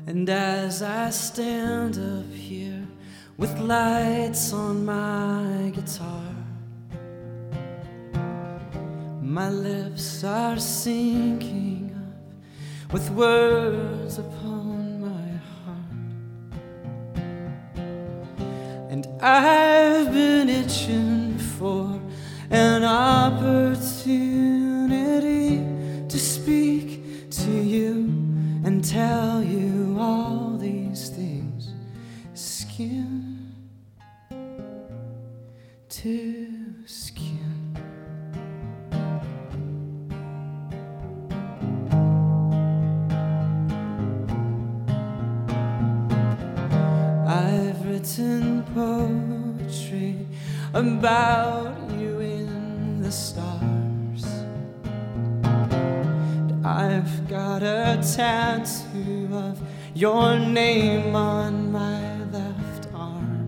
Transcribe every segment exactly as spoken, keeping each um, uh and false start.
And as I stand up here with lights on my guitar, my lips are syncing up with words upon my heart. And I've been itching for an opportunity to speak to you and tell you all these things, skin to skin. I've written poetry about you in the stars. I've got a tattoo of your name on my left arm,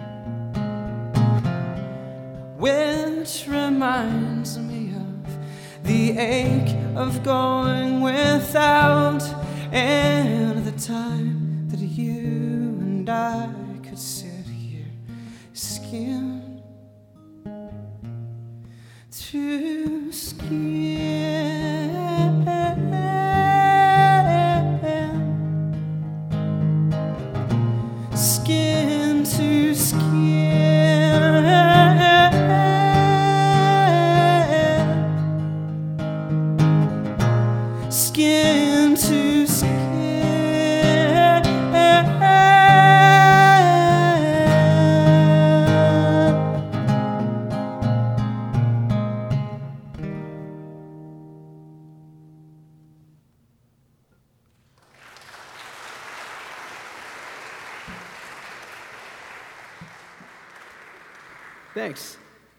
which reminds me of the ache of going without, and the time that you and I could sit here, skin to skin. Skin to skin, skin to skin. Thanks.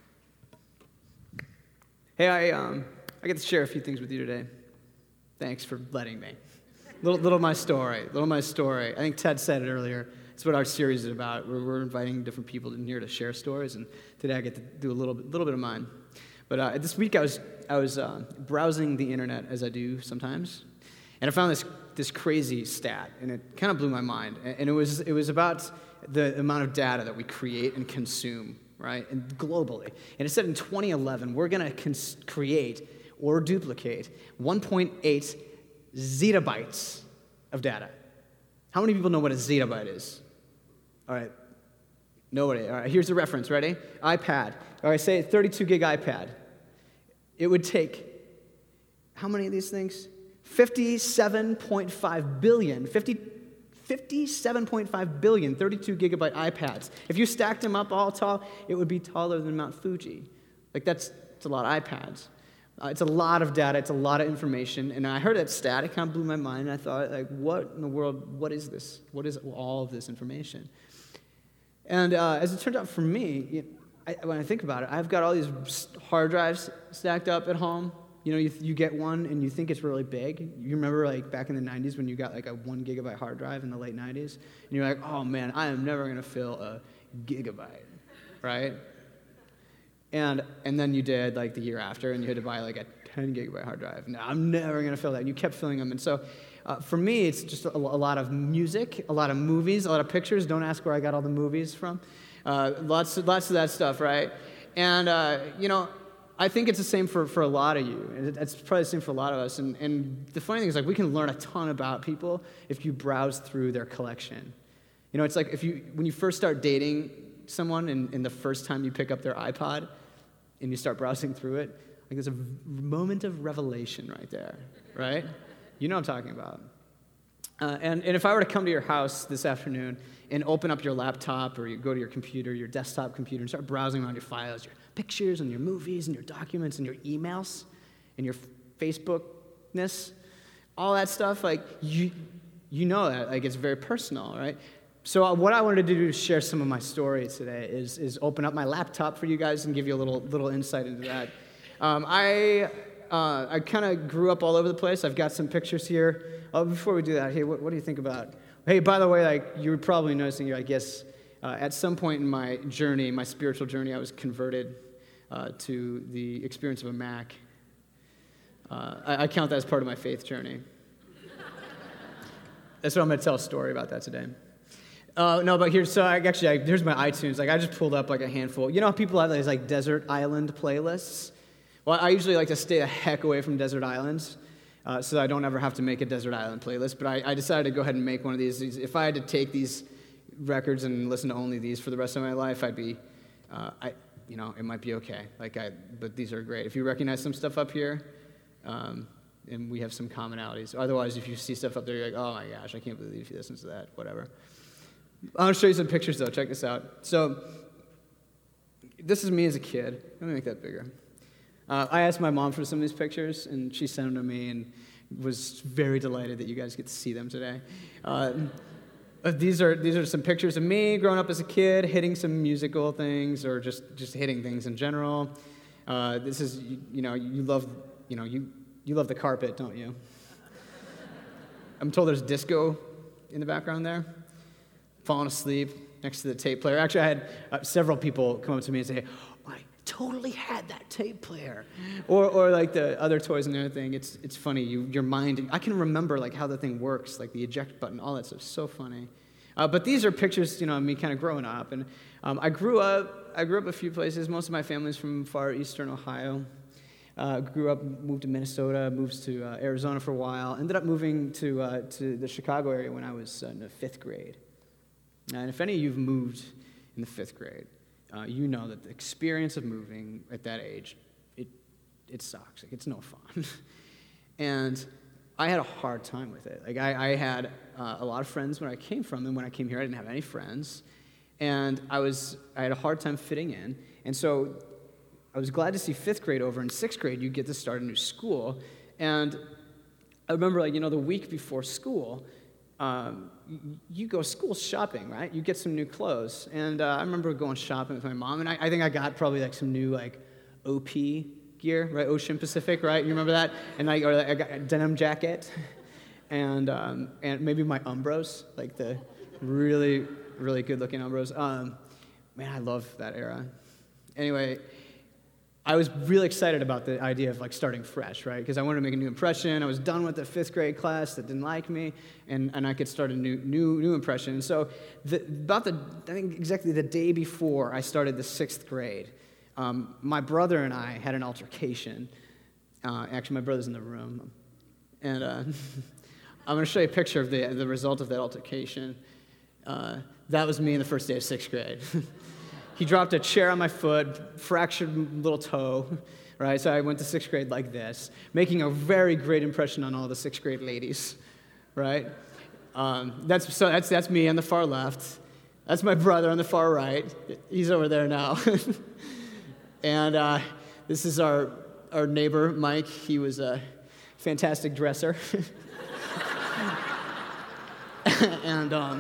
Hey, I um, I get to share a few things with you today. Thanks for letting me. Little, little my story. Little my story. I think Ted said it earlier. It's what our series is about. We're, we're inviting different people in here to share stories, and today I get to do a little, little bit of mine. But uh, this week I was, I was uh, browsing the internet as I do sometimes, and I found this, this crazy stat, and it kind of blew my mind. And it was, it was about the amount of data that we create and consume, right, and globally. And it said in twenty eleven, we're going to cons- create or duplicate one point eight zettabytes of data. How many people know what a zettabyte is? All right, nobody. All right, here's the reference. Ready? iPad. All right, say thirty-two gig iPad. It would take how many of these things? fifty-seven point five billion. fifty fifty-seven point five billion thirty-two gigabyte iPads. If you stacked them up all tall, it would be taller than Mount Fuji. Like, that's, that's a lot of iPads. Uh, it's a lot of data. It's a lot of information. And I heard that stat. It kind of blew my mind. And I thought, like, what in the world, what is this? What is all of this information? And uh, as it turned out for me, you know, I, when I think about it, I've got all these hard drives stacked up at home. You know, you, you get one and you think it's really big. You remember, like, back in the nineties when you got, like, a one gigabyte hard drive in the late nineties? And you're like, oh, man, I am never going to fill a gigabyte, right? And and then you did, like, the year after, and you had to buy, like, a ten gigabyte hard drive. No, I'm never going to fill that. And you kept filling them. And so uh, for me, it's just a, a lot of music, a lot of movies, a lot of pictures. Don't ask where I got all the movies from. Uh, lots, lots of that stuff, right? And, uh, you know, I think it's the same for, for a lot of you. And it's probably the same for a lot of us. And, and the funny thing is, like, we can learn a ton about people if you browse through their collection. You know, it's like if you when you first start dating someone and, and the first time you pick up their iPod and you start browsing through it, like there's a v- moment of revelation right there, right? You know what I'm talking about. Uh, and, and if I were to come to your house this afternoon and open up your laptop or you go to your computer, your desktop computer, and start browsing around your files, your pictures and your movies and your documents and your emails and your Facebookness, all that stuff, like, you you know that, like, it's very personal, right? So uh, what I wanted to do to share some of my story today is is open up my laptop for you guys and give you a little little insight into that. Um, I uh, I kind of grew up all over the place. I've got some pictures here. Oh, before we do that, hey, what, what do you think about? Hey, by the way, like, you were probably noticing, I guess, uh, at some point in my journey, my spiritual journey, I was converted uh, to the experience of a Mac. Uh, I, I count that as part of my faith journey. That's what I'm going to tell a story about that today. Uh, no, but here's, so I, actually, I, here's my iTunes. Like, I just pulled up, like, a handful. You know how people have these, like, desert island playlists? Well, I usually like to stay the heck away from desert islands, uh, so I don't ever have to make a desert island playlist. But I, I decided to go ahead and make one of these. These- If I had to take these records and listen to only these for the rest of my life, I'd be, uh, I, you know, it might be okay. Like, I, but these are great. If you recognize some stuff up here, um, and we have some commonalities. Otherwise, if you see stuff up there, you're like, oh my gosh, I can't believe he listens to that, whatever. I want to show you some pictures, though. Check this out. So, this is me as a kid. Let me make that bigger. Uh, I asked my mom for some of these pictures, and she sent them to me and was very delighted that you guys get to see them today. Uh, these are these are some pictures of me growing up as a kid, hitting some musical things, or just, just hitting things in general. Uh, this is, you, you know, you love, you know, you you love the carpet, don't you? I'm told there's disco in the background there. Falling asleep next to the tape player. Actually, I had uh, several people come up to me and say, oh, I totally had that tape player. Or or like the other toys and everything. It's it's funny. You your mind, I can remember like how the thing works, like the eject button, all that stuff. So funny. Uh, but these are pictures, you know, of me kind of growing up. And um, I grew up, I grew up a few places. Most of my family's from far eastern Ohio. Uh, grew up, moved to Minnesota, moved to uh, Arizona for a while. Ended up moving to uh, to the Chicago area when I was uh, in the fifth grade. And if any of you have moved in the fifth grade, uh, you know that the experience of moving at that age, it it sucks. Like, it's no fun. And I had a hard time with it. Like I, I had uh, a lot of friends when I came from them. When I came here, I didn't have any friends, and I was I had a hard time fitting in. And so I was glad to see fifth grade over. In sixth grade, you get to start a new school. And I remember, like, you know, the week before school, um, you, you go school shopping, right? You get some new clothes. And uh, I remember going shopping with my mom, and I, I think I got probably, like, some new, like, O P gear, right? Ocean Pacific, right? You remember that? And I, or I got a denim jacket, and um, and maybe my Umbros, like the really, really good-looking Umbros. Um, man, I love that era. Anyway, I was really excited about the idea of like starting fresh, right? Because I wanted to make a new impression. I was done with the fifth grade class that didn't like me, and, and I could start a new new new impression. And so the, about the I think exactly the day before I started the sixth grade, um, my brother and I had an altercation. Uh, actually, my brother's in the room, and uh, I'm going to show you a picture of the the result of that altercation. Uh, that was me in the first day of sixth grade. He dropped a chair on my foot, fractured little toe, right? So I went to sixth grade like this, making a very great impression on all the sixth grade ladies, right? Um, that's so that's that's me on the far left. That's my brother on the far right. He's over there now. And uh, this is our our neighbor, Mike. He was a fantastic dresser. and um,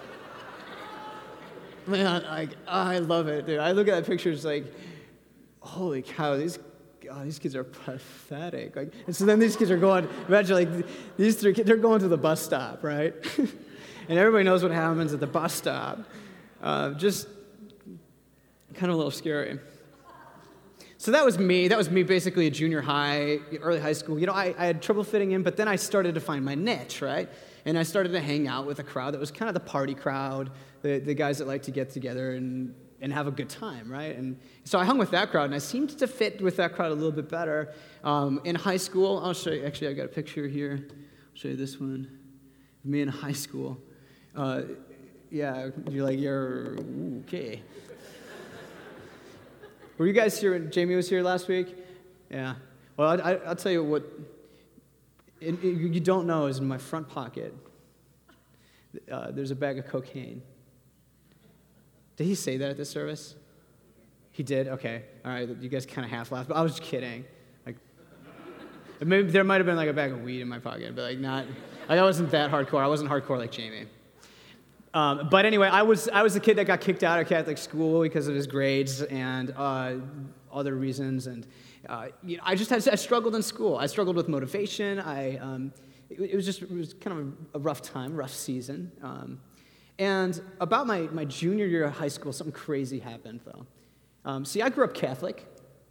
Man, I, I love it, dude. I look at that picture, it's like, holy cow, these oh, these kids are pathetic. Like, and so then these kids are going, imagine like these three kids, they're going to the bus stop, right? And everybody knows what happens at the bus stop. Uh, just kind of a little scary. So that was me. That was me basically at junior high, early high school. You know, I, I had trouble fitting in, but then I started to find my niche, right? And I started to hang out with a crowd that was kind of the party crowd, the, the guys that like to get together and, and have a good time, right? And so I hung with that crowd, and I seemed to fit with that crowd a little bit better. Um, in high school, I'll show you, actually, I got a picture here. I'll show you this one. Me in high school. Uh, yeah, you're like, you're, ooh, okay. Were you guys here when Jamie was here last week? Yeah. Well, I, I, I'll tell you what it, it, you don't know is in my front pocket, uh, there's a bag of cocaine. Did he say that at this service? He did? Okay. All right. You guys kind of half laughed, but I was just kidding. Like, maybe there might have been like a bag of weed in my pocket, but like not. Like I wasn't that hardcore. I wasn't hardcore like Jamie. Um, but anyway, I was I was the kid that got kicked out of Catholic school because of his grades and uh, other reasons, and uh, you know, I just had I struggled in school. I struggled with motivation. I um, it, it was just it was kind of a rough time, rough season. Um, and about my my junior year of high school, something crazy happened though. Um, see, I grew up Catholic,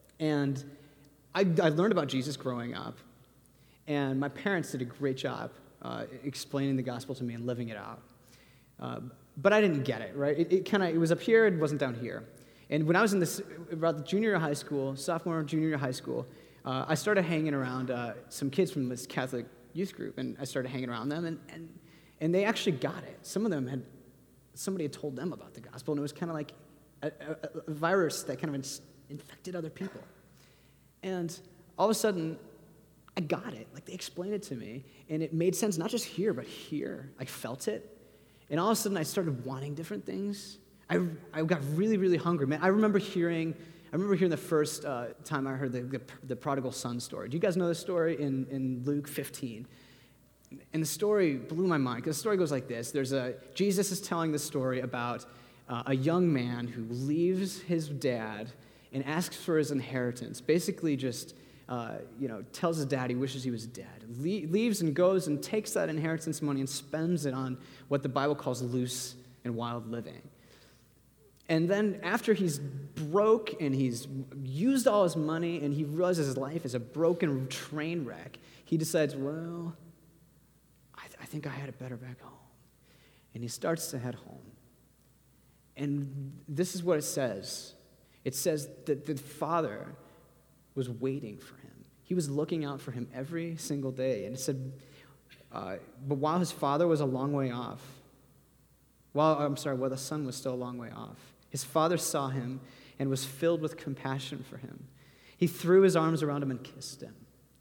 and I, I learned about Jesus growing up, and my parents did a great job uh, explaining the gospel to me and living it out. Uh, but I didn't get it, right? It, it kind of, it was up here, it wasn't down here. And when I was in this, about the junior year of high school, sophomore, junior year of high school, uh, I started hanging around uh, some kids from this Catholic youth group, and I started hanging around them, and, and, and they actually got it. Some of them had, somebody had told them about the gospel, and it was kind of like a, a, a virus that kind of infected other people. And all of a sudden, I got it. Like, they explained it to me, and it made sense, not just here, but here. I felt it. And all of a sudden, I started wanting different things. I, I got really, really hungry. Man, I remember hearing, I remember hearing the first uh, time I heard the, the, the prodigal son story. Do you guys know this story in, in Luke fifteen? And the story blew my mind, because the story goes like this. There's a, Jesus is telling the story about uh, a young man who leaves his dad and asks for his inheritance. Basically just, uh, you know, tells his dad he wishes he was dead. Le- leaves and goes and takes that inheritance money and spends it on what the Bible calls loose and wild living. And then after he's broke and he's used all his money and he realizes his life is a broken train wreck, he decides, well, I, th- I think I had it better back home. And he starts to head home. And this is what it says. It says that the father was waiting for him. He was looking out for him every single day. And it said, uh, but while his father was a long way off, while, I'm sorry, while the son was still a long way off, his father saw him and was filled with compassion for him. He threw his arms around him and kissed him.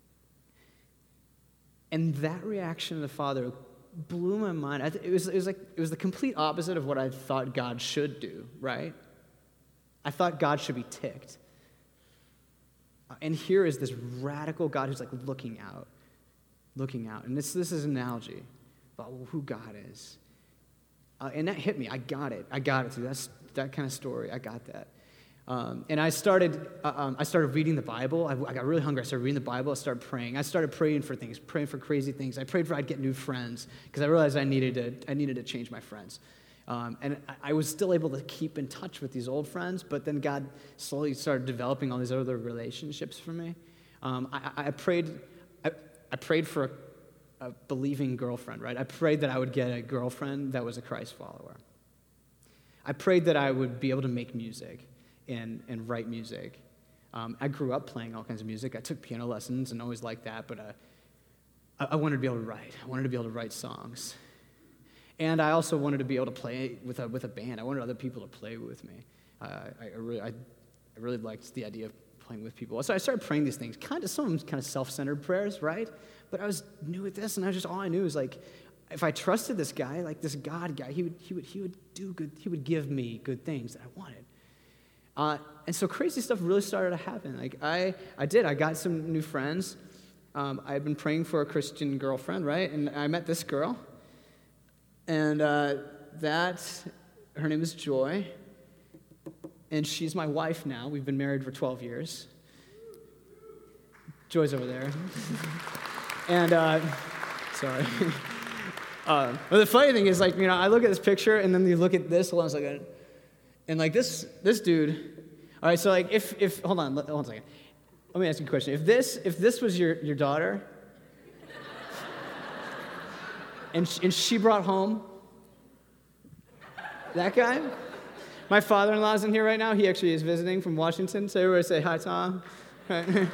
And that reaction of the father blew my mind. I th- it was, it was like it was the complete opposite of what I thought God should do, right? I thought God should be ticked. Uh, and here is this radical God who's like looking out, looking out. And this, this is an analogy about who God is. Uh, and that hit me. I got it. I got it through that, that kind of story. I got that. Um, and I started uh, um, I started reading the Bible. I, I got really hungry. I started reading the Bible. I started praying. I started praying for things, praying for crazy things. I prayed for I'd get new friends because I realized I needed to I needed to change my friends. Um, and I, I was still able to keep in touch with these old friends, but then God slowly started developing all these other relationships for me. Um, I, I prayed I, I prayed for a, a believing girlfriend, right? I prayed that I would get a girlfriend that was a Christ follower. I prayed that I would be able to make music and, and write music. Um, I grew up playing all kinds of music. I took piano lessons and always liked that, but uh, I, I wanted to be able to write. I wanted to be able to write songs. And I also wanted to be able to play with a, with a band. I wanted other people to play with me. Uh, I, I, really, I, I really liked the idea of playing with people. So I started praying these things, kind of some of them kind of self-centered prayers, right? But I was new at this, and I was just all I knew was like, if I trusted this guy, like this God guy, he would he would he would do good. He would give me good things that I wanted. Uh, and so crazy stuff really started to happen. Like I I did. I got some new friends. Um, I had been praying for a Christian girlfriend, right? And I met this girl, and uh, that her name is Joy, and she's my wife now. We've been married for twelve years. Joy's over there, and uh, sorry. Uh, but the funny thing is, like, you know, I look at this picture, and then you look at this, hold on a second, and, like, this this dude, all right, so, like, if, if hold on, hold on a second. Let me ask you a question. If this if this was your, your daughter, and, she, and she brought home that guy, my father-in-law's in here right now. He actually is visiting from Washington, so everybody say, hi, Tom. Right?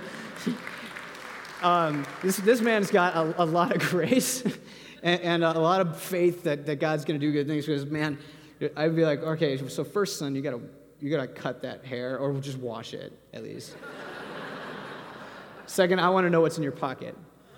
um, this, this man's got a, a lot of grace. And, and a lot of faith that, that God's going to do good things. Because, man, I'd be like, okay, so first, son, you got to you got to cut that hair, or just wash it at least. Second, I want to know what's in your pocket.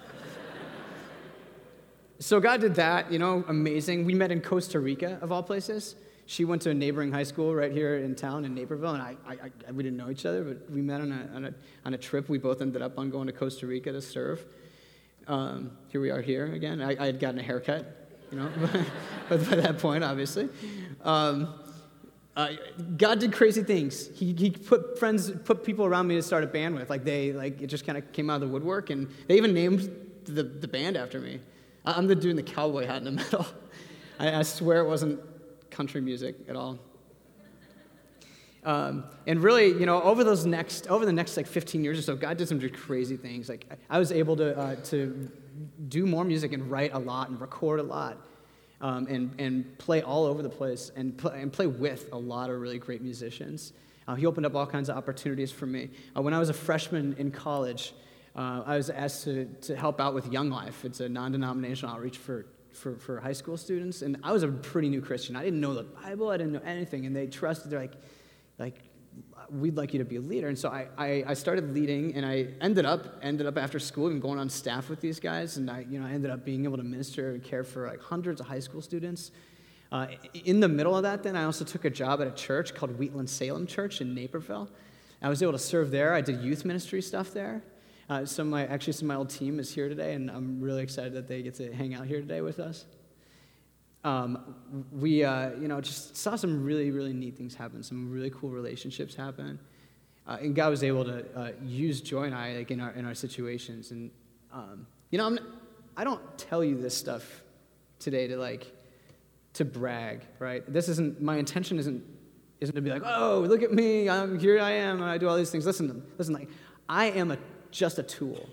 So God did that, you know, amazing. We met in Costa Rica, of all places. She went to a neighboring high school right here in town in Naperville, and I, I, I we didn't know each other, but we met on a, on a on a trip. We both ended up on going to Costa Rica to serve. Um, here we are here again. I, I had gotten a haircut, you know, but by that point, obviously. Um, uh, God did crazy things. He, he put friends, put people around me to start a band with. Like they, like it just kind of came out of the woodwork, and they even named the, the band after me. I'm the dude in the cowboy hat in the middle. I, I swear it wasn't country music at all. Um, and really, you know, over those next, over the next like fifteen years or so, God did some just crazy things. Like I was able to uh, to do more music and write a lot and record a lot, um, and and play all over the place and play, and play with a lot of really great musicians. Uh, he opened up all kinds of opportunities for me. Uh, when I was a freshman in college, uh, I was asked to to help out with Young Life. It's a non-denominational outreach for. For, for high school students, and I was a pretty new Christian. I didn't know the Bible, I didn't know anything, and they trusted, they're like, like, we'd like you to be a leader. And so I, I, I started leading, and I ended up, ended up after school and going on staff with these guys, and I, you know, I ended up being able to minister and care for like hundreds of high school students. Uh, in the middle of that, then, I also took a job at a church called Wheatland Salem Church in Naperville. I was able to serve there. I did youth ministry stuff there. Uh, some of my, actually, some of my old team is here today, and I'm really excited that they get to hang out here today with us. Um, we, uh, you know, just saw some really, really neat things happen, some really cool relationships happen, uh, and God was able to uh, use Joy and I, like, in our in our situations. And um, you know, I'm not, I don't tell you this stuff today to like to brag, right? This isn't my intention. Isn't isn't to be like, oh, look at me, I'm here, I am, and I do all these things. Listen, listen, like, I am a just a tool.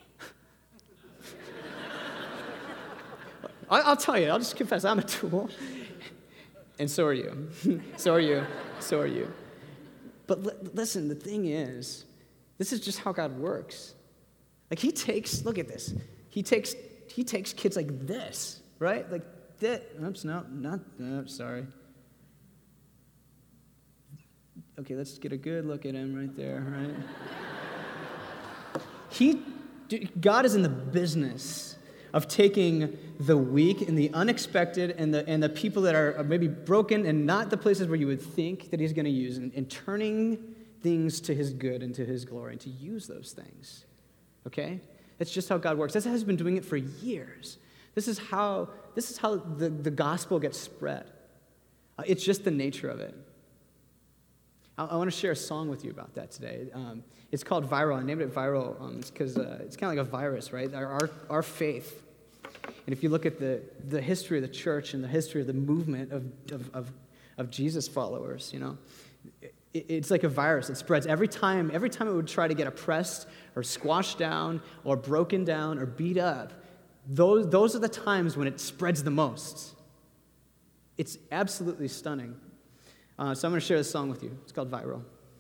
I'll tell you, I'll just confess, I'm a tool. And so are you. so are you. So are you. But li- listen, the thing is, this is just how God works. Like he takes, look at this. He takes he takes kids like this, right? Like that. Oops, no, not, no, sorry. Okay, let's get a good look at him right there, right? He, God is in the business of taking the weak and the unexpected and the and the people that are maybe broken and not the places where you would think that he's going to use, and, and turning things to his good and to his glory, and to use those things, okay? That's just how God works. This has been doing it for years. This is how, this is how the, the gospel gets spread. Uh, it's just the nature of it. I, I want to share a song with you about that today. Um, it's called Viral. I named it Viral um, because uh, it's kind of like a virus, right? Our, our our faith. And if you look at the, the history of the church and the history of the movement of of, of, of Jesus followers, you know, it, it's like a virus. It spreads every time. Every time it would try to get oppressed or squashed down or broken down or beat up, those, those are the times when it spreads the most. It's absolutely stunning. Uh, so I'm going to share this song with you. It's called Viral.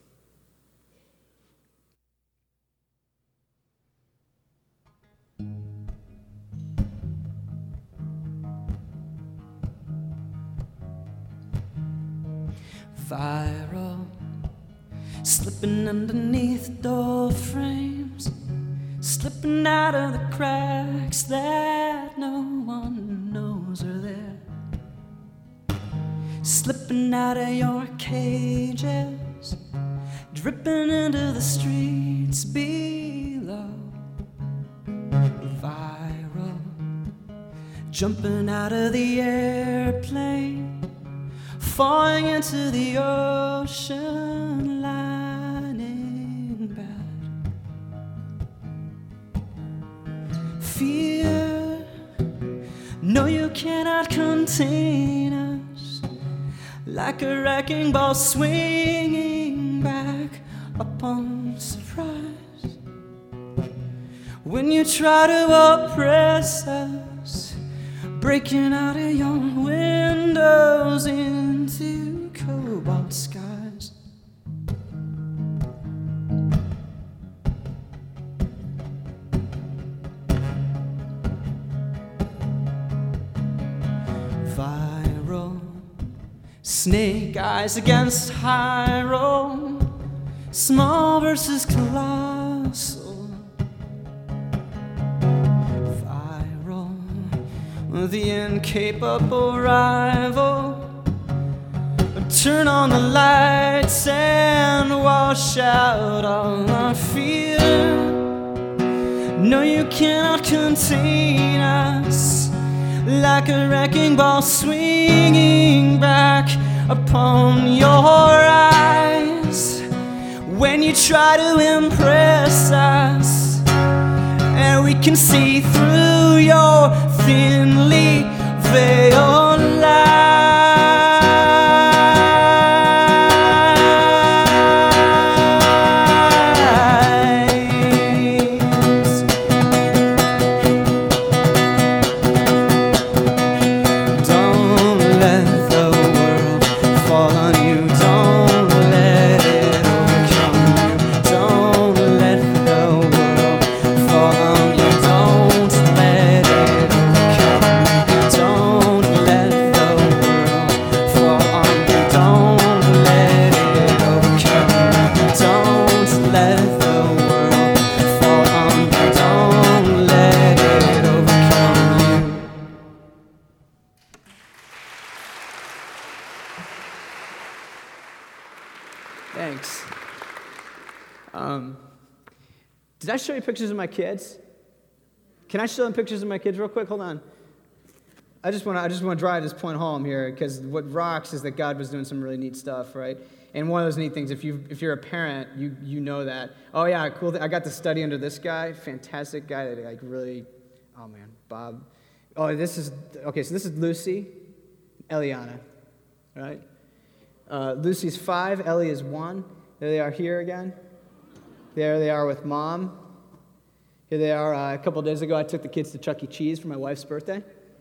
Viral, slipping underneath door frames, slipping out of the cracks that no one knows are there, slipping out of your cages, dripping into the streets below. Viral, jumping out of the airplane, falling into the ocean, lying in bed. Fear, no, you cannot contain us, like a wrecking ball swinging back upon surprise. When you try to oppress us, breaking out of your windows into cobalt skies. Viral, snake eyes against high roll, small versus colossal. The incapable rival, turn on the lights and wash out all our fear. No, you cannot contain us, like a wrecking ball swinging back upon your eyes. When you try to impress us, and we can see through your thinly veiled lies. Thanks. Um, did I show you pictures of my kids? Can I show them pictures of my kids real quick? Hold on. I just want to I just want to drive this point home here, because what rocks is that God was doing some really neat stuff, right? And one of those neat things, if you if you're a parent, you you know that. Oh yeah, cool. Th- I got to study under this guy, fantastic guy that like really. Oh man, Bob. Oh, this is okay. So this is Lucy, Eliana, right? Uh, Lucy's five, Ellie is one. There they are here again. There they are with mom. Here they are. Uh, a couple days ago, I took the kids to Chuck E. Cheese for my wife's birthday.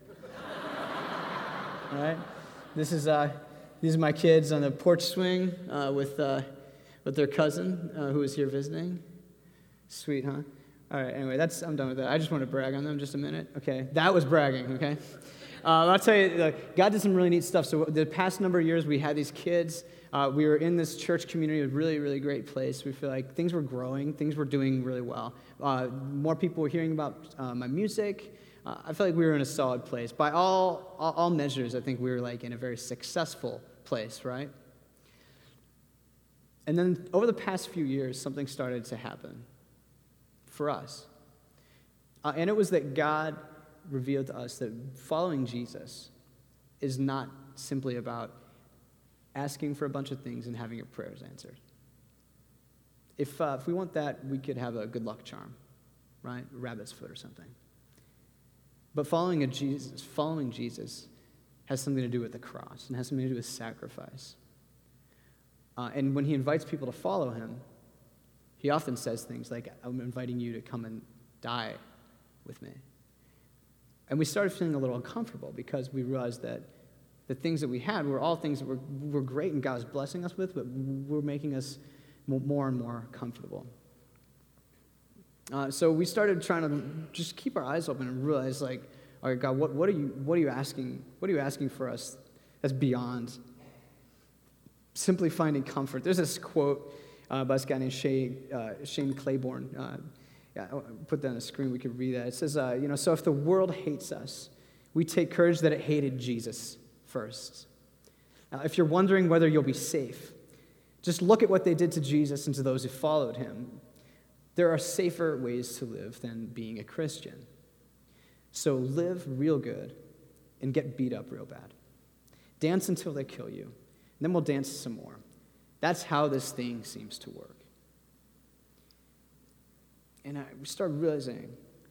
All right. This is uh, these are my kids on the porch swing uh, with uh, with their cousin uh, who was here visiting. Sweet, huh? All right. Anyway, that's I'm done with that. I just want to brag on them just a minute. Okay, that was bragging. Okay. Uh, I'll tell you, uh, God did some really neat stuff. So the past number of years, we had these kids. Uh, we were in this church community, a really, really great place. We feel like things were growing. Things were doing really well. Uh, more people were hearing about uh, my music. Uh, I feel like we were in a solid place. By all, all all measures, I think we were like in a very successful place, right? And then over the past few years, something started to happen for us. Uh, and it was that God revealed to us that following Jesus is not simply about asking for a bunch of things and having your prayers answered. If uh, if we want that, we could have a good luck charm, right? Rabbit's foot or something. But following a Jesus, following Jesus has something to do with the cross and has something to do with sacrifice. Uh, and when he invites people to follow him, he often says things like, I'm inviting you to come and die with me. And we started feeling a little uncomfortable because we realized that the things that we had were all things that were, were great and God was blessing us with, but were making us more and more comfortable. Uh, so we started trying to just keep our eyes open and realize, like, all right, God, what, what are you what are you asking? What are you asking for us that's beyond simply finding comfort? There's this quote uh, by this guy named Shane, uh, Shane Claiborne. Uh, yeah, I'll put that on the screen. We could read that. It says, uh, you know, so if the world hates us, we take courage that it hated Jesus first. Now, if you're wondering whether you'll be safe, just look at what they did to Jesus and to those who followed him. There are safer ways to live than being a Christian. So live real good and get beat up real bad. Dance until they kill you, and then we'll dance some more. That's how this thing seems to work. And I started realizing,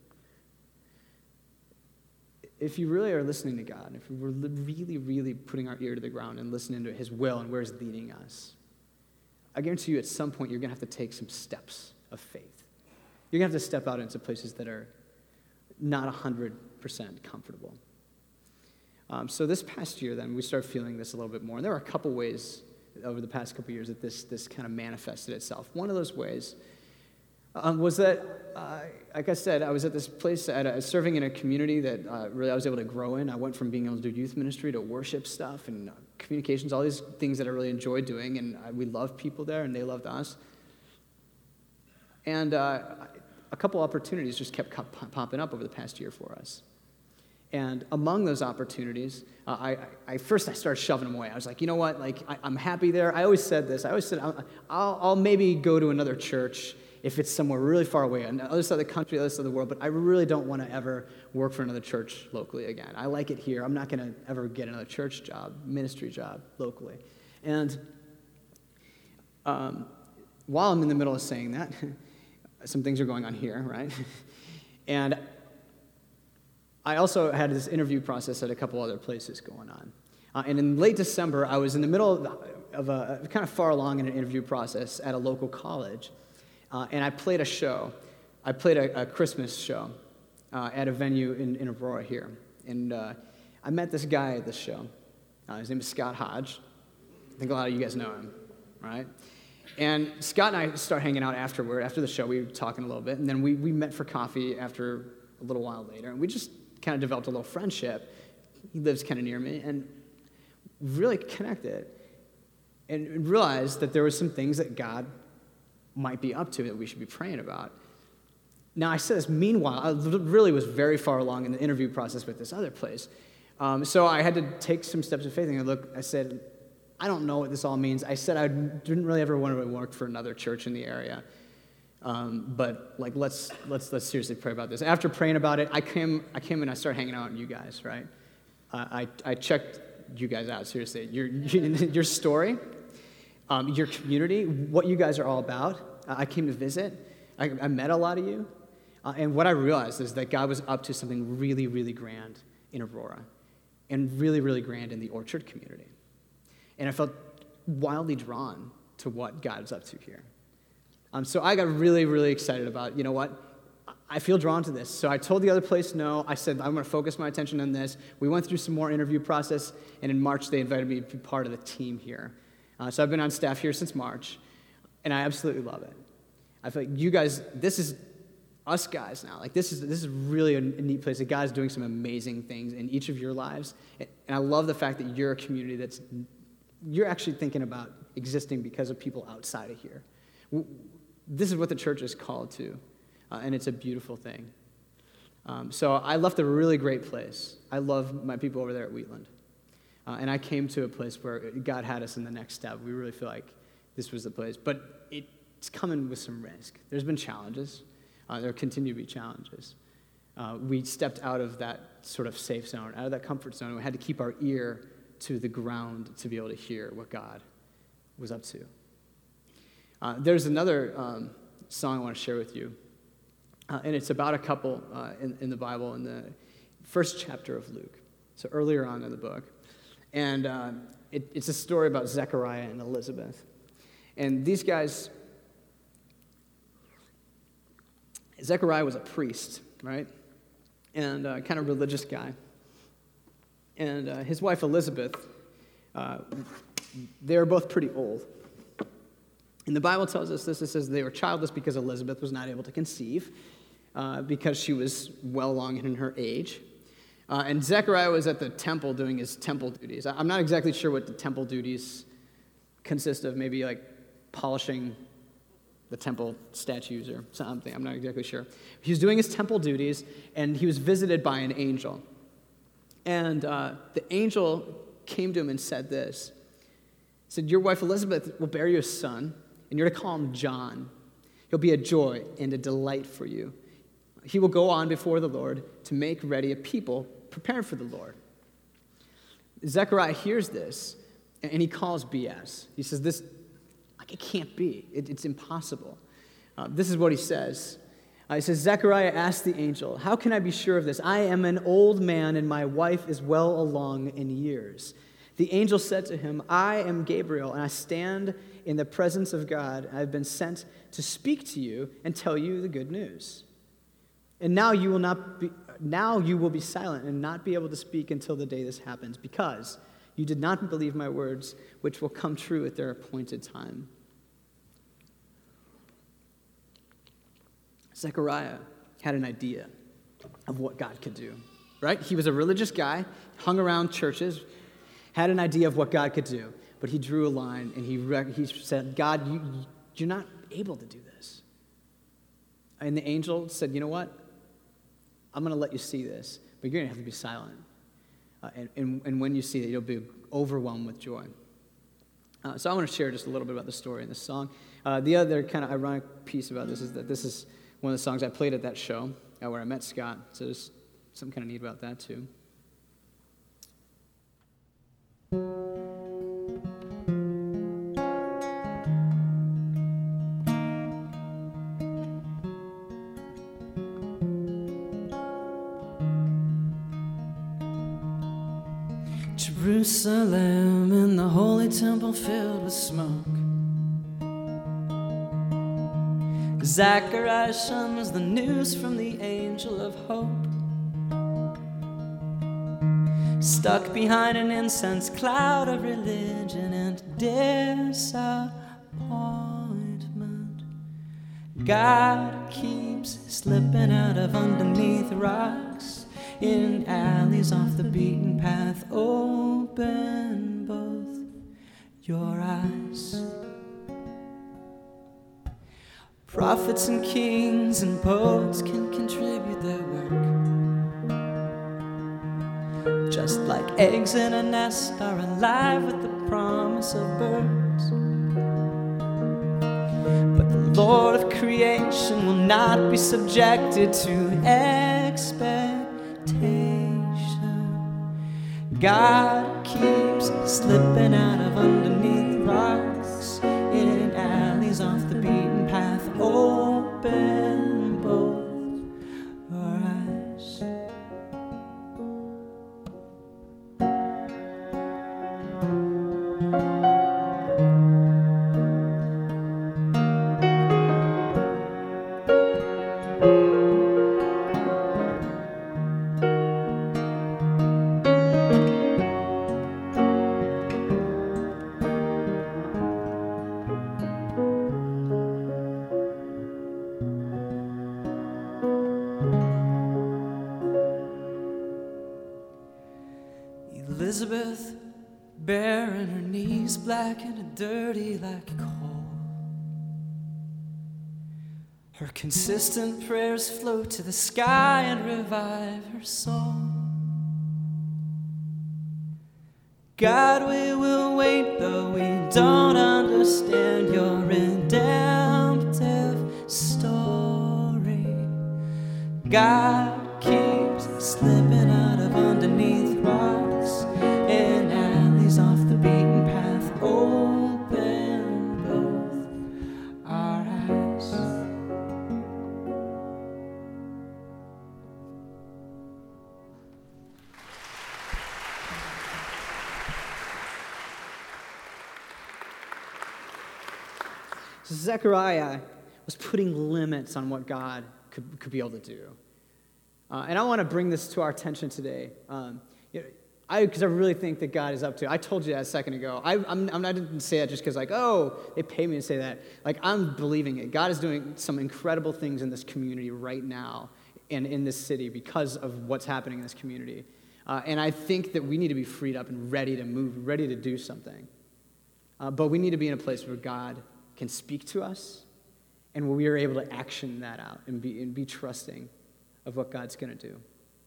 if you really are listening to God, if we're really, really putting our ear to the ground and listening to his will and where he's leading us, I guarantee you at some point you're going to have to take some steps of faith. You're going to have to step out into places that are not one hundred percent comfortable. Um, so this past year, then, we started feeling this a little bit more. And there were a couple ways over the past couple years that this, this kind of manifested itself. One of those ways um, was that, uh, like I said, I was at this place, at a, serving in a community that uh, really I was able to grow in. I went from being able to do youth ministry to worship stuff and uh, communications, all these things that I really enjoyed doing. And uh, we loved people there, and they loved us. And uh, a couple opportunities just kept popping up over the past year for us. And among those opportunities, uh, I, I first I started shoving them away. I was like, you know what? Like, I, I'm happy there. I always said this. I always said, I'll, I'll, I'll maybe go to another church if it's somewhere really far away, on the other side of the country, the other side of the world. But I really don't want to ever work for another church locally again. I like it here. I'm not going to ever get another church job, ministry job locally. And um, while I'm in the middle of saying that, some things are going on here, right? And I also had this interview process at a couple other places going on. Uh, and in late December, I was in the middle of, the, of a, kind of far along in an interview process at a local college. Uh, and I played a show. I played a, a Christmas show uh, at a venue in, in Aurora here. And uh, I met this guy at this show. Uh, his name is Scott Hodge. I think a lot of you guys know him, right? And Scott and I started hanging out afterward. After the show, we were talking a little bit. And then we, we met for coffee after a little while later. And we just kind of developed a little friendship. He lives kind of near me. And really connected. And realized that there were some things that God might be up to that we should be praying about. Now, I said this, meanwhile, I really was very far along in the interview process with this other place. Um, so I had to take some steps of faith. And I look, I said, I don't know what this all means. I said I didn't really ever want to work for another church in the area. Um, but like, let's let's let's seriously pray about this. After praying about it, I came I came and I started hanging out with you guys, right? Uh, I I checked you guys out seriously. Your your story, um, your community, what you guys are all about. Uh, I came to visit. I, I met a lot of you, uh, and what I realized is that God was up to something really really grand in Aurora, and really really grand in the Orchard community, and I felt wildly drawn to what God is up to here. Um, so I got really, really excited about, you know what, I feel drawn to this. So I told the other place no. I said, I'm going to focus my attention on this. We went through some more interview process, and in March, they invited me to be part of the team here. Uh, so I've been on staff here since March, and I absolutely love it. I feel like you guys, this is us guys now. Like, this is this is really a neat place. The God's doing some amazing things in each of your lives, and I love the fact that you're a community that's, you're actually thinking about existing because of people outside of here. This is what the church is called to, uh, and it's a beautiful thing. Um, so I left a really great place. I love my people over there at Wheatland. Uh, and I came to a place where God had us in the next step. We really feel like this was the place. But it's coming with some risk. There's been challenges. Uh, there continue to be challenges. Uh, we stepped out of that sort of safe zone, out of that comfort zone. And we had to keep our ear to the ground to be able to hear what God was up to. Uh, there's another um, song I want to share with you, uh, and it's about a couple uh, in, in the Bible in the first chapter of Luke, so earlier on in the book. And uh, it, it's a story about Zechariah and Elizabeth. And these guys, Zechariah was a priest, right? And uh, kind of religious guy. And uh, his wife Elizabeth, uh, they were both pretty old. And the Bible tells us this. It says they were childless because Elizabeth was not able to conceive, uh, because she was well along in her age. Uh, and Zechariah was at the temple doing his temple duties. I'm not exactly sure what the temple duties consist of, maybe like polishing the temple statues or something. I'm not exactly sure. He was doing his temple duties, and he was visited by an angel. And uh, the angel came to him and said this. He said, your wife Elizabeth will bear you a son, and you're to call him John. He'll be a joy and a delight for you. He will go on before the Lord to make ready a people prepared for the Lord. Zechariah hears this, and he calls B S. He says, this, like, it can't be. It, it's impossible. Uh, this is what he says. Uh, he says, Zechariah asked the angel, how can I be sure of this? I am an old man, and my wife is well along in years. The angel said to him, I am Gabriel, and I stand in the presence of God. I have been sent to speak to you and tell you the good news. And now you will not be, now you will be silent and not be able to speak until the day this happens, because you did not believe my words, which will come true at their appointed time. Zechariah had an idea of what God could do, right? He was a religious guy, hung around churches, had an idea of what God could do, but he drew a line and he rec- he said, God, you, you're not able to do this. And the angel said, you know what? I'm going to let you see this, but you're going to have to be silent. Uh, and, and, and when you see it, you'll be overwhelmed with joy. Uh, so I want to share just a little bit about the story in this song. Uh, the other kind of ironic piece about this is that this is one of the songs I played at that show uh, where I met Scott. So there's something kind of neat about that too. Jerusalem in the holy temple filled with smoke. Zechariah's son was the news from the angel of hope. Stuck behind an incense cloud of religion and disappointment, God keeps slipping out of underneath rocks in alleys off the beaten path. Open both your eyes. Prophets and kings and poets can contribute their work, just like eggs in a nest are alive with the promise of birds. But the Lord of creation will not be subjected to expectation. God keeps slipping out of underneath rocks, in alleys off the beaten path. Open both our eyes. Elizabeth, bare and her knees black and dirty like coal. Her consistent prayers float to the sky and revive her soul. God, we will wait, though we don't understand your redemptive story. God keeps slipping out of underneath rocks, in alleys off the beaten path. Open both our eyes. So Zechariah was putting limits on what God could, could be able to do. Uh, and I want to bring this to our attention today. Um, you know, I, because I really think that God is up to it. I told you that a second ago. I, I'm, I'm, I didn't say that just because, like, oh, they pay me to say that. Like, I'm believing it. God is doing some incredible things in this community right now and in this city because of what's happening in this community. Uh, and I think that we need to be freed up and ready to move, ready to do something. Uh, but we need to be in a place where God can speak to us and where we are able to action that out and be, and be trusting of what God's going to do.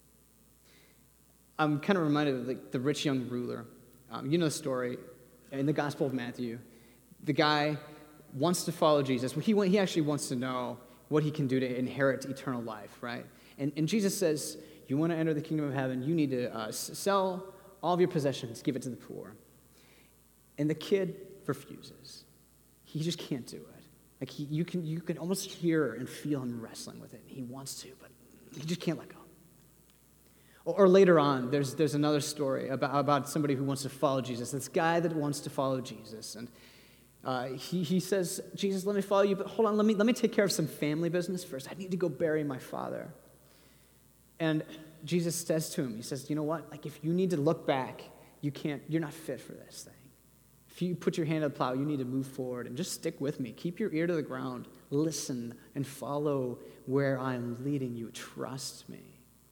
I'm kind of reminded of like the rich young ruler. Um, you know the story in the Gospel of Matthew. The guy wants to follow Jesus. He, he actually wants to know what he can do to inherit eternal life, right? And, and Jesus says, you want to enter the kingdom of heaven, you need to uh, sell all of your possessions, give it to the poor. And the kid refuses. He just can't do it. Like he, you can, you can almost hear and feel him wrestling with it. He wants to, but he just can't let go. Or later on, there's there's another story about, about somebody who wants to follow Jesus. This guy that wants to follow Jesus. And uh, he, he says, Jesus, let me follow you, but hold on, let me, let me take care of some family business first. I need to go bury my father. And Jesus says to him, he says, you know what? Like if you need to look back, you can't, you're not fit for this thing. If you put your hand on the plow, you need to move forward and just stick with me. Keep your ear to the ground. Listen and follow where I'm leading you. Trust me.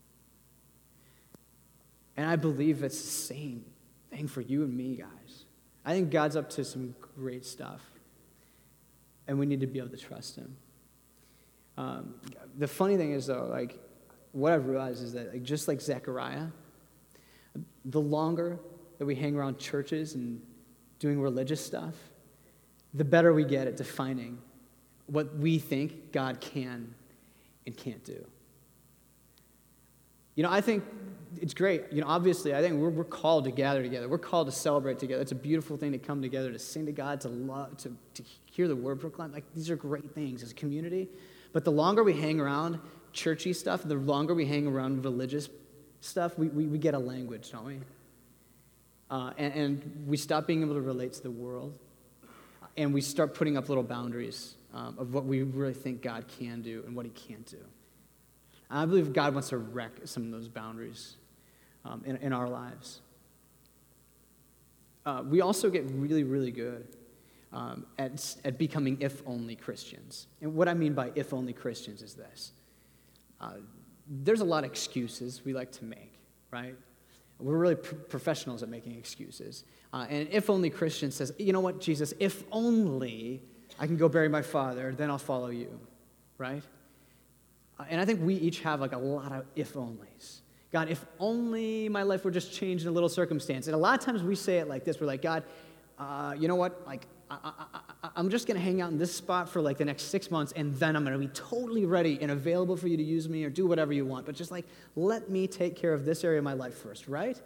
And I believe it's the same thing for you and me, guys. I think God's up to some great stuff. And we need to be able to trust him. Um, the funny thing is, though, like, what I've realized is that, like, just like Zechariah, the longer that we hang around churches and doing religious stuff, the better we get at defining what we think God can and can't do. You know, I think it's great. You know, obviously, I think we're, we're called to gather together. We're called to celebrate together. It's a beautiful thing to come together, to sing to God, to love, to, to hear the word proclaimed. Like, these are great things as a community. But the longer we hang around churchy stuff, the longer we hang around religious stuff, we, we, we get a language, don't we? Uh, and, and we stop being able to relate to the world. And we start putting up little boundaries um, of what we really think God can do and what he can't do. And I believe God wants to wreck some of those boundaries um, in, in our lives. Uh, we also get really, really good um, at, at becoming if-only Christians. And what I mean by if-only Christians is this. Uh, there's a lot of excuses we like to make, right? We're really pro- professionals at making excuses. Uh, and if-only Christian says, you know what, Jesus, if only I can go bury my father, then I'll follow you, right? Uh, and I think we each have like a lot of if-onlys. God, if only my life were just changed in a little circumstance. And a lot of times we say it like this. We're like, God, uh, you know what, like, I, I, I, I'm just going to hang out in this spot for like the next six months, and then I'm going to be totally ready and available for you to use me or do whatever you want. But just like, let me take care of this area of my life first, right?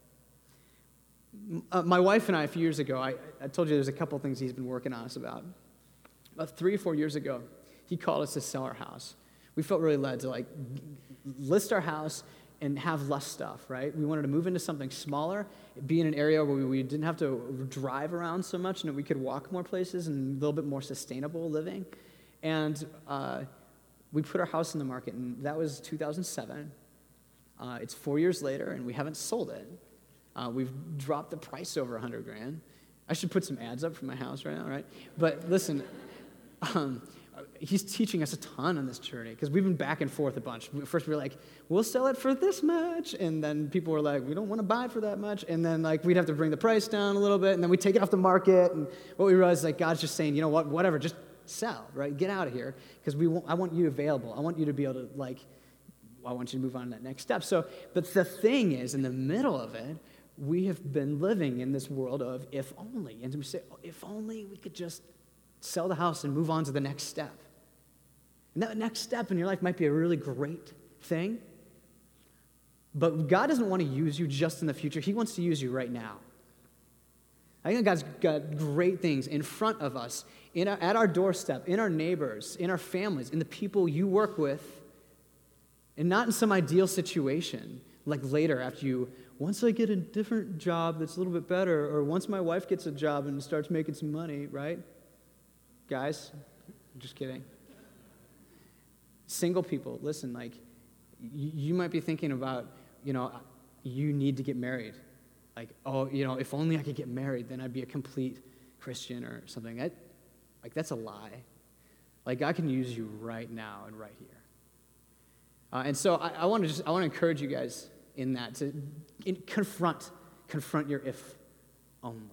Uh, my wife and I, a few years ago, I, I told you there's a couple things he's been working on us about. About three or four years ago, he called us to sell our house. We felt really led to like list our house and have less stuff, right? We wanted to move into something smaller, be in an area where we, we didn't have to drive around so much and that we could walk more places and a little bit more sustainable living. And uh, we put our house in the market, and that was two thousand seven. Uh, it's four years later, and we haven't sold it. Uh, we've dropped the price over a hundred grand. I should put some ads up for my house right now, right? But listen, um, he's teaching us a ton on this journey because we've been back and forth a bunch. First we were like, we'll sell it for this much, and then people were like, we don't want to buy it for that much, and then like we'd have to bring the price down a little bit, and then we'd take it off the market, and what we realized is like God's just saying, you know what, whatever, just sell, right? Get out of here because we want, I want you available. I want you to be able to like, I want you to move on to that next step. So, but the thing is, in the middle of it, we have been living in this world of if only, and we say, oh, if only we could just sell the house and move on to the next step. And that next step in your life might be a really great thing, but God doesn't want to use you just in the future. He wants to use you right now. I think God's got great things in front of us, in our, at our doorstep, in our neighbors, in our families, in the people you work with, and not in some ideal situation, like later after you, once I get a different job that's a little bit better, or once my wife gets a job and starts making some money, right? Guys, I'm just kidding. Single people, listen, like, you, you might be thinking about, you know, you need to get married. Like, oh, you know, if only I could get married, then I'd be a complete Christian or something. That, like, that's a lie. Like, God can use you right now and right here. Uh, and so I, I want to just, I want to encourage you guys in that, to in, confront, confront your if-onlys.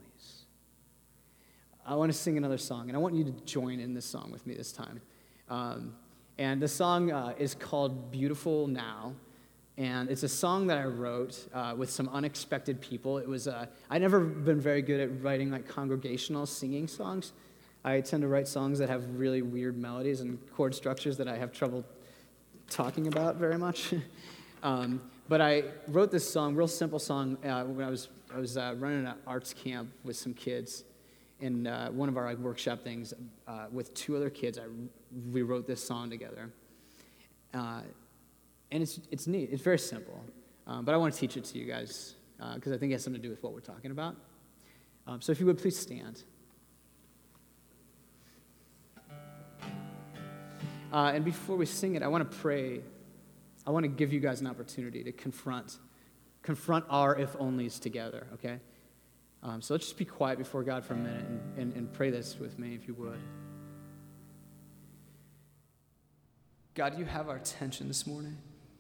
I want to sing another song, and I want you to join in this song with me this time. Um, and the song uh, is called Beautiful Now, and it's a song that I wrote uh, with some unexpected people. It was, uh, I'd never been very good at writing like congregational singing songs. I tend to write songs that have really weird melodies and chord structures that I have trouble talking about very much. um, but I wrote this song, real simple song, uh, when I was I was uh, running an arts camp with some kids. In uh, one of our like, workshop things uh, with two other kids, I, we wrote this song together. Uh, and it's it's neat. It's very simple. Um, but I want to teach it to you guys because uh, I think it has something to do with what we're talking about. Um, so if you would, please stand. Uh, and before we sing it, I want to pray. I want to give you guys an opportunity to confront, confront our if-onlys together, okay? Um, so let's just be quiet before God for a minute and, and, and pray this with me, if you would. God, you have our attention this morning.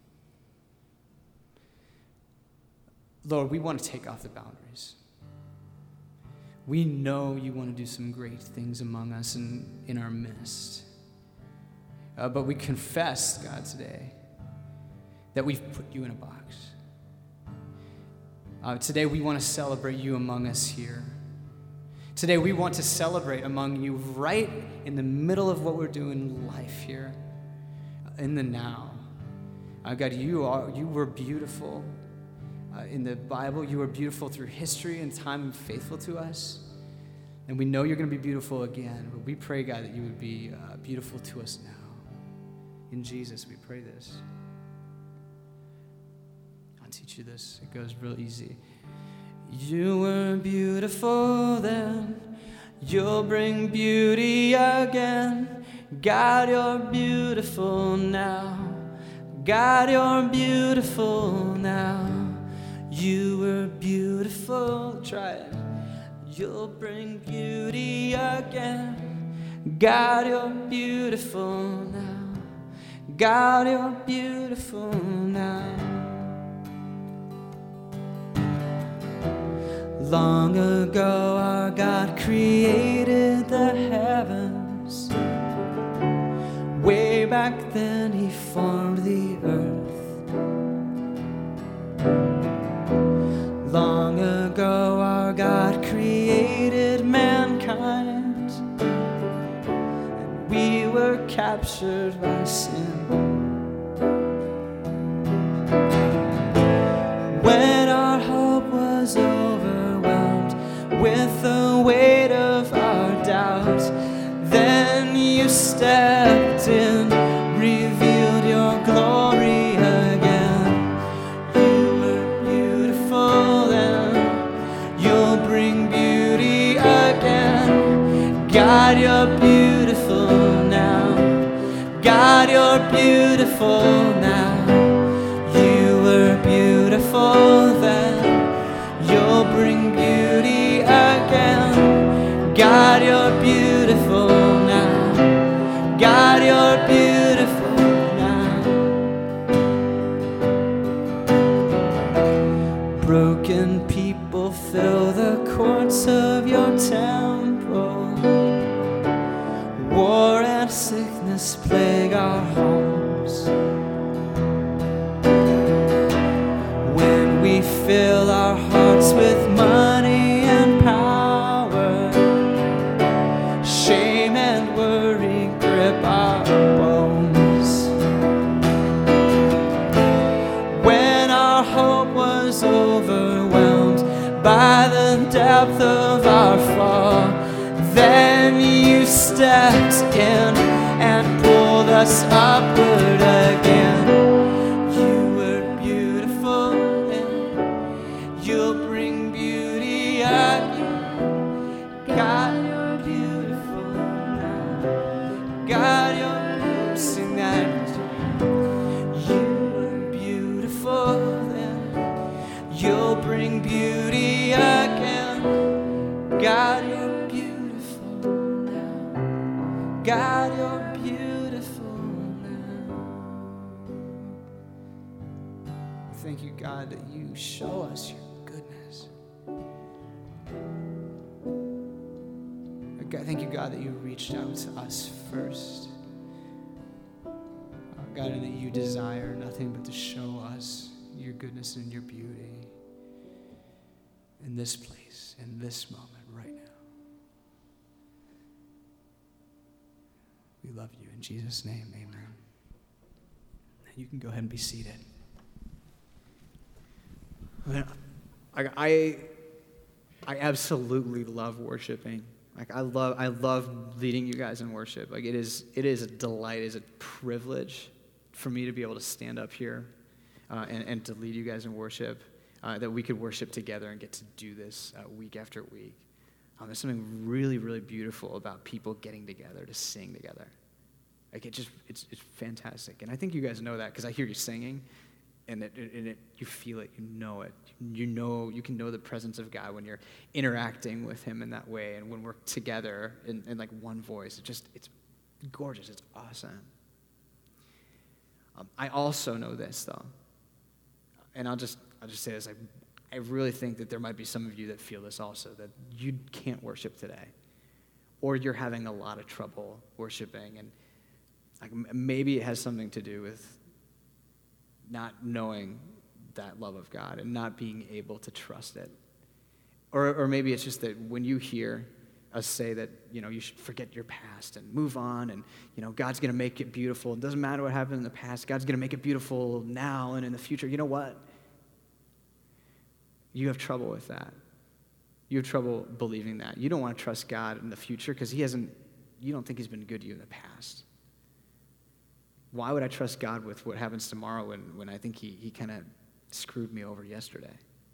Lord, we want to take off the boundaries. We know you want to do some great things among us and in our midst. Uh, but we confess, God, today that we've put you in a box. Uh, today we want to celebrate you among us here. Today we want to celebrate among you right in the middle of what we're doing in life here, in the now. Uh, God, you are you were beautiful uh, in the Bible. You were beautiful through history and time and faithful to us. And we know you're going to be beautiful again. But we pray, God, that you would be uh, beautiful to us now. In Jesus, we pray this. I'll teach you this. It goes real easy. You were beautiful then. You'll bring beauty again. God, you're beautiful now. God, you're beautiful now. You were beautiful. Try it. You'll bring beauty again. God, you're beautiful now. God, you're beautiful now. Long ago, our God created the heavens. Way back then, he formed the earth. Long ago, our God created captured by sin. When our hope was overwhelmed with the weight of our doubts, then you stepped in, revealed your glory again. You were beautiful and you'll bring beauty again. God, you're beautiful now. God, you're beautiful now. You were beautiful then. You'll bring beauty again. God, you're beautiful now. God, you're beautiful now. Broken people fill the courts of your temple. War and sickness plague our homes. When we fill our hearts with money and power, shame and worry grip our bones. When our hope was overwhelmed by the depth of our fall, then you stepped in and pulled us upward again. You were beautiful and you'll bring beauty again. God, you're beautiful now. God, you're beautiful. Sing that. You were beautiful then. You'll bring beauty again. God, you're beautiful now. God, you're beautiful now. Thank you, God, that you show us your goodness. God, thank you, God, that you reached out to us first. Uh, God, and that you desire nothing but to show us your goodness and your beauty in this place, in this moment, right now. We love you. In Jesus' name, amen. You can go ahead and be seated. I, I, I absolutely love worshiping. Like I love, I love leading you guys in worship. Like it is, it is a delight, it is a privilege for me to be able to stand up here uh, and, and to lead you guys in worship. Uh, that we could worship together and get to do this uh, week after week. Um, there's something really, really beautiful about people getting together to sing together. Like it just, it's, it's fantastic. And I think you guys know that because I hear you singing, and it, and it, you feel it, you know it. You know, you can know the presence of God when you're interacting with Him in that way, and when we're together in, in like one voice. It just, it's gorgeous. It's awesome. Um, I also know this though, and I'll just, I'll just say this. I, I really think that there might be some of you that feel this also, that you can't worship today, or you're having a lot of trouble worshiping, and like maybe it has something to do with not knowing that love of God and not being able to trust it. Or, or maybe it's just that when you hear us say that, you know, you should forget your past and move on, and, you know, God's going to make it beautiful. It doesn't matter what happened in the past. God's going to make it beautiful now and in the future. You know what? You have trouble with that. You have trouble believing that. You don't want to trust God in the future because he hasn't, you don't think he's been good to you in the past. Why would I trust God with what happens tomorrow when, when I think he, he kind of screwed me over yesterday?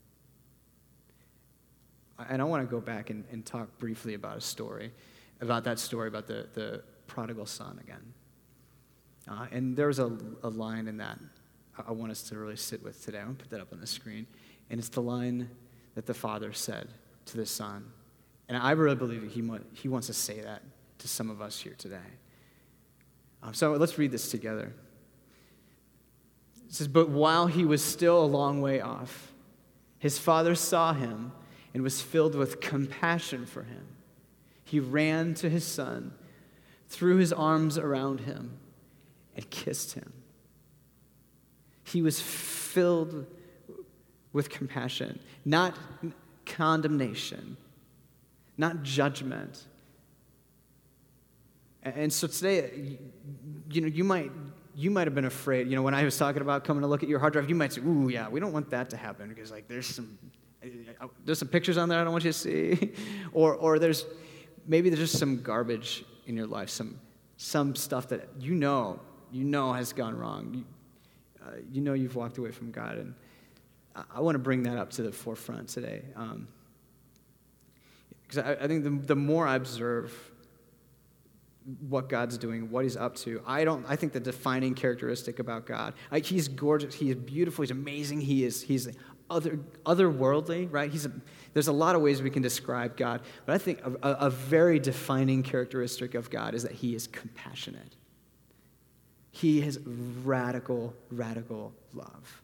And I want to go back and, and talk briefly about a story, about that story about the, the prodigal son again. Uh, and there's a, a line in that I want us to really sit with today. I'm going to put that up on the screen. And it's the line that the father said to the son. And I really believe he, want, he wants to say that to some of us here today. Um, so let's read this together. It says, "But while he was still a long way off, his father saw him and was filled with compassion for him. He ran to his son, threw his arms around him, and kissed him." He was filled with compassion, not condemnation, not judgment. And, and so today, you, you know, you might you might have been afraid. You know, when I was talking about coming to look at your hard drive, you might say, "Ooh, yeah, we don't want that to happen because like there's some there's some pictures on there I don't want you to see," or or there's maybe there's just some garbage in your life, some some stuff that you know you know has gone wrong. You, uh, you know you've walked away from God, and I, I want to bring that up to the forefront today. Um, because I, I think the the more I observe what God's doing, what He's up to, I don't. I think the defining characteristic about God, like He's gorgeous, He is beautiful, He's amazing, He is He's other otherworldly, right? He's a, there's a lot of ways we can describe God, but I think a, a, a very defining characteristic of God is that He is compassionate. He has radical, radical love.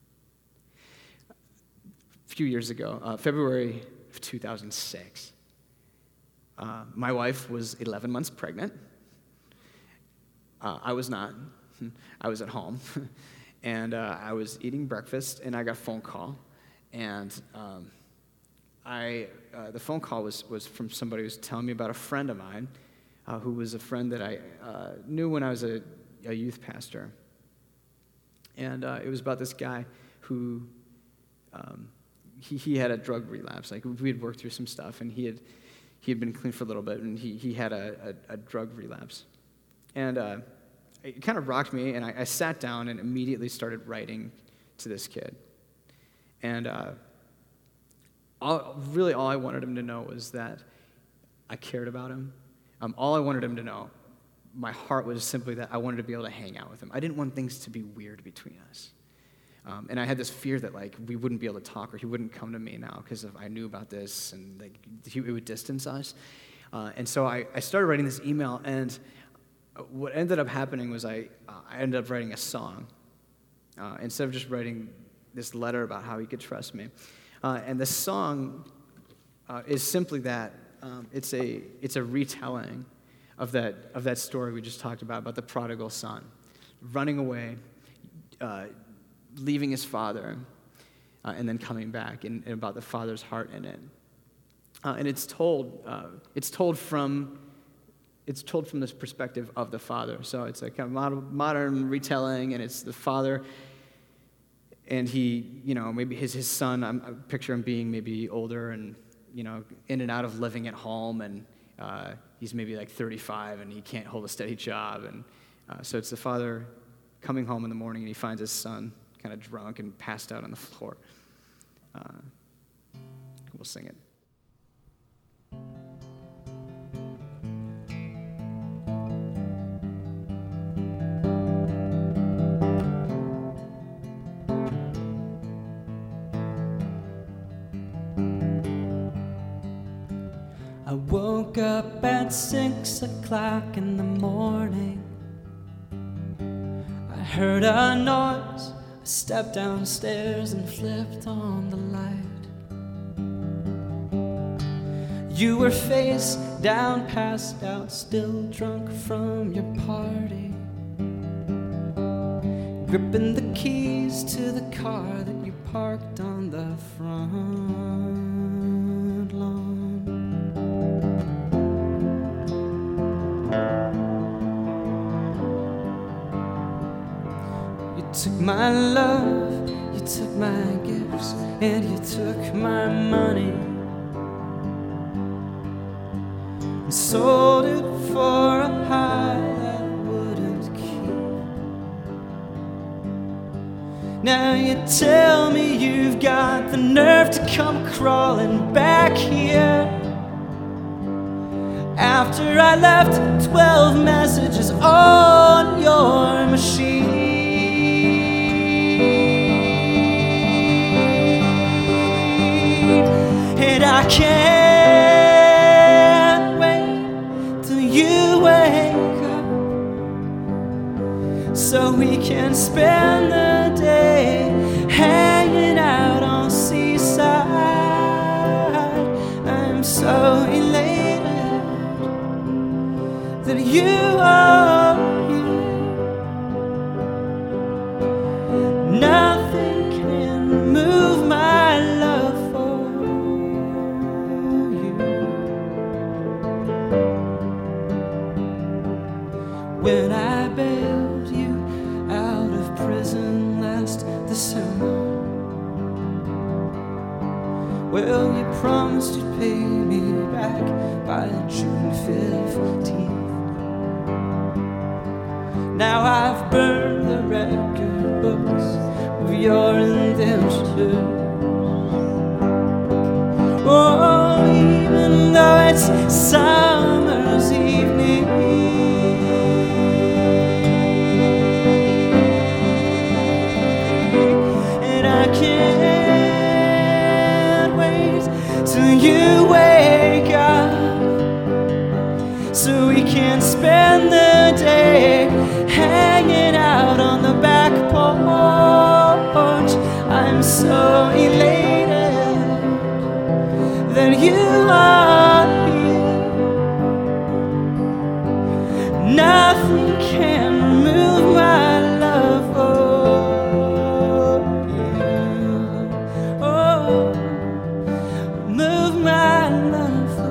A few years ago, uh, February of two thousand six. Uh, my wife was eleven months pregnant. Uh, I was not. I was at home. and uh, I was eating breakfast, and I got a phone call. And um, I, uh, the phone call was, was from somebody who was telling me about a friend of mine uh, who was a friend that I uh, knew when I was a, a youth pastor. And uh, it was about this guy who, um, he, he had a drug relapse. Like, we had worked through some stuff, and he had He had been clean for a little bit, and he, he had a, a, a drug relapse. And uh, it kind of rocked me, and I, I sat down and immediately started writing to this kid. And uh, all, really all I wanted him to know was that I cared about him. Um, all I wanted him to know, my heart was simply that I wanted to be able to hang out with him. I didn't want things to be weird between us. Um, and I had this fear that, like, we wouldn't be able to talk, or he wouldn't come to me now because I knew about this, and like he, it would distance us. Uh, and so I, I started writing this email, and what ended up happening was I, uh, I ended up writing a song uh, instead of just writing this letter about how he could trust me. Uh, and the song uh, is simply that. Um, it's a it's a retelling of that of that story we just talked about about the prodigal son running away. Uh, leaving his father, uh, and then coming back, and, and about the father's heart in it. Uh, and it's told, uh, it's told from, it's told from this perspective of the father. So it's a kind of modern, modern retelling, and it's the father, and he, you know, maybe his his son. I'm, I picture him being maybe older, and you know, in and out of living at home, and uh, he's maybe like thirty-five, and he can't hold a steady job, and uh, so it's the father coming home in the morning, and he finds his son kind of drunk and passed out on the floor. Uh, we'll sing it. I woke up at six o'clock in the morning. I heard a noise. I stepped downstairs and flipped on the light. You were face down, passed out, still drunk from your party, gripping the keys to the car that you parked on the front lawn. You took my love, you took my gifts, and you took my money, and sold it for a high that wouldn't keep. Now you tell me you've got the nerve to come crawling back here, after I left twelve messages on your machine. And I can't wait till you wake up, so we can spend the day hanging out on Seaside. I'm so elated that you are here. Nothing can move my love for you. when I bailed you out of prison last December. Well, you promised you'd pay me back by June fifteenth. Now I've burned the record books of your indentures. Oh, even though it's summer's evening, and I can't wait till you wake up so we can spend the day hanging out on the back porch. I'm so elated that you are here. Nothing can remove my love for you. Oh, remove my love for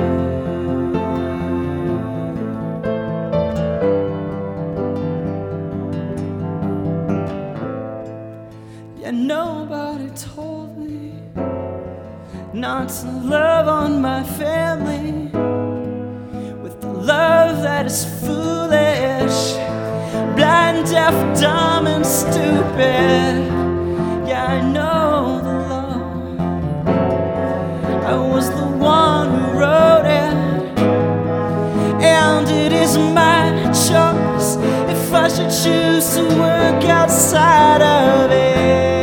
you. Yeah, nobody told me not to love on my family with the love that is foolish, blind, deaf, dumb, and stupid. Yeah, I know the law. I was the one who wrote it, and it is my choice if I should choose to work outside of it.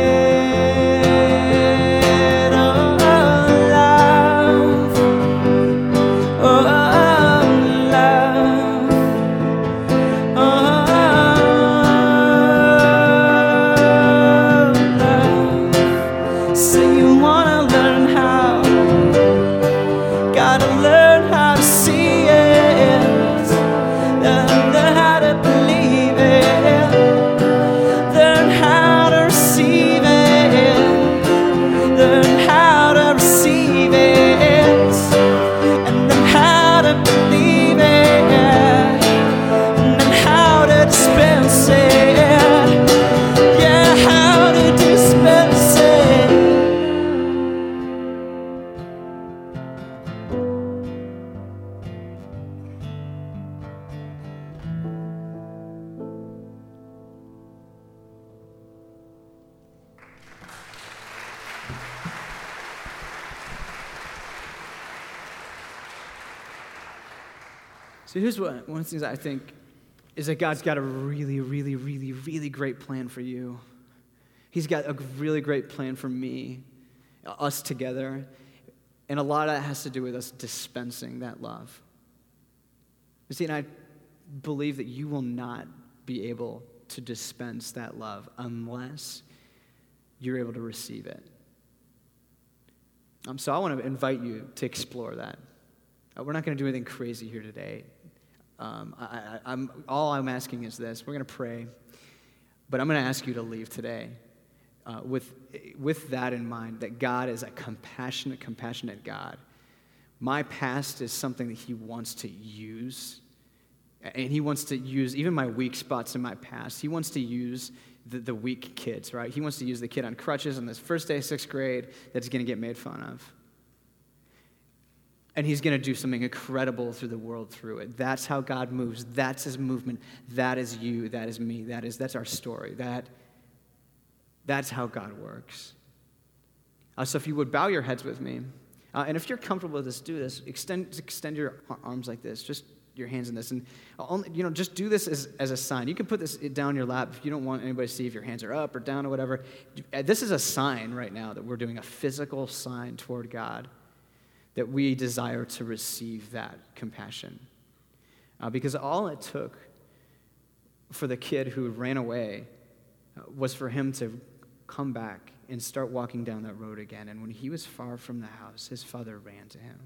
So here's what, one of the things I think is that God's got a really, really, really, really great plan for you. He's got a really great plan for me, us together. And a lot of that has to do with us dispensing that love. You see, and I believe that you will not be able to dispense that love unless you're able to receive it. Um, so I want to invite you to explore that. Uh, we're not going to do anything crazy here today. Um, I, I, I'm, all I'm asking is this. We're going to pray, but I'm going to ask you to leave today uh, with, with that in mind, that God is a compassionate, compassionate God. My past is something that he wants to use, and he wants to use even my weak spots in my past. He wants to use the, the weak kids, right? He wants to use the kid on crutches on this first day of sixth grade that's going to get made fun of. And he's going to do something incredible through the world through it. That's how God moves. That's his movement. That is you. That is me. That is, that's our story. That, that's how God works. Uh, so if you would bow your heads with me. Uh, and if you're comfortable with this, do this. Extend, extend your arms like this. Just your hands in this. And only, you know, just do this as, as a sign. You can put this down your lap if you don't want anybody to see if your hands are up or down or whatever. This is a sign right now that we're doing a physical sign toward God, that we desire to receive that compassion. Uh, because all it took for the kid who ran away uh, was for him to come back and start walking down that road again. And when he was far from the house, his father ran to him.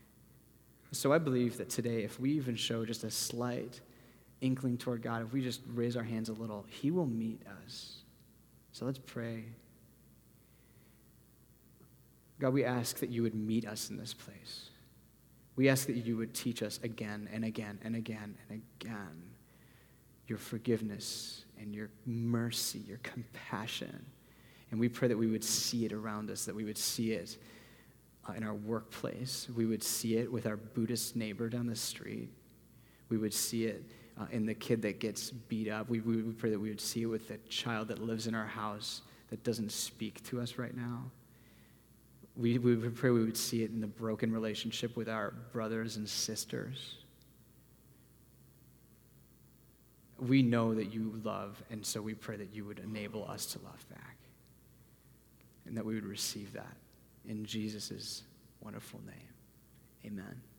So I believe that today, if we even show just a slight inkling toward God, if we just raise our hands a little, he will meet us. So let's pray. God, we ask that you would meet us in this place. We ask that you would teach us again and again and again and again your forgiveness and your mercy, your compassion. And we pray that we would see it around us, that we would see it uh, in our workplace. We would see it with our Buddhist neighbor down the street. We would see it uh, in the kid that gets beat up. We, we, we pray that we would see it with the child that lives in our house that doesn't speak to us right now. We, we would pray we would see it in the broken relationship with our brothers and sisters. We know that you love, and so we pray that you would enable us to love back, and that we would receive that in Jesus' wonderful name. Amen.